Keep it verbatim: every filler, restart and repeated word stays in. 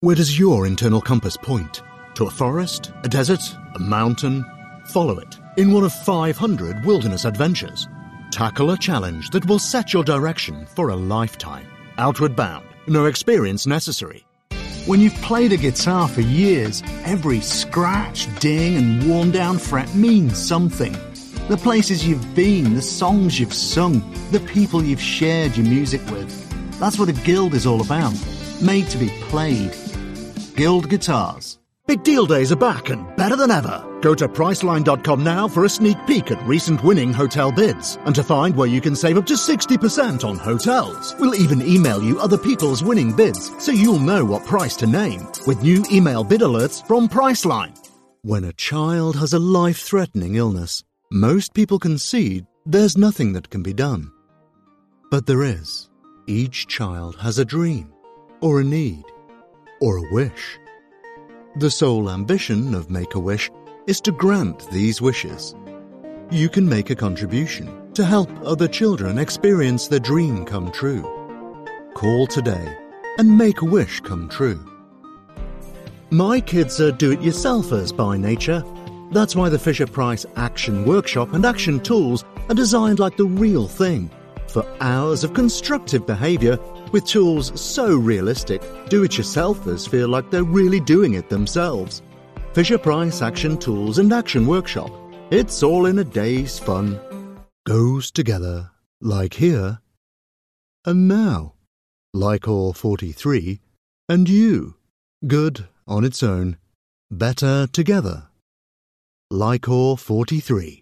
Where does your internal compass point? To a forest, a desert, a mountain? Follow it in one of five hundred wilderness adventures. Tackle a challenge that will set your direction for a lifetime. Outward bound, no experience necessary. When you've played a guitar for years, every scratch, ding and worn-down fret means something. The places you've been, the songs you've sung, the people you've shared your music with. That's what a Guild is all about. Made to be played. Guild Guitars. Big deal days are back and better than ever. Go to Priceline dot com now for a sneak peek at recent winning hotel bids and to find where you can save up to sixty percent on hotels. We'll even email you other people's winning bids so you'll know what price to name with new email bid alerts from Priceline. When a child has a life-threatening illness, most people concede there's nothing that can be done. But there is. Each child has a dream, or a need, or a wish. The sole ambition of Make-A-Wish is to grant these wishes. You can make a contribution to help other children experience their dream come true. Call today and make a wish come true. My kids are do-it-yourselfers by nature. That's why the Fisher-Price Action Workshop and Action Tools are designed like the real thing, for hours of constructive behaviour with tools so realistic, do-it-yourselfers feel like they're really doing it themselves. Fisher-Price Action Tools and Action Workshop. It's all in a day's fun. Goes together, like here, and now, like all forty-three, and you. Good on its own, better together. Like all forty-three.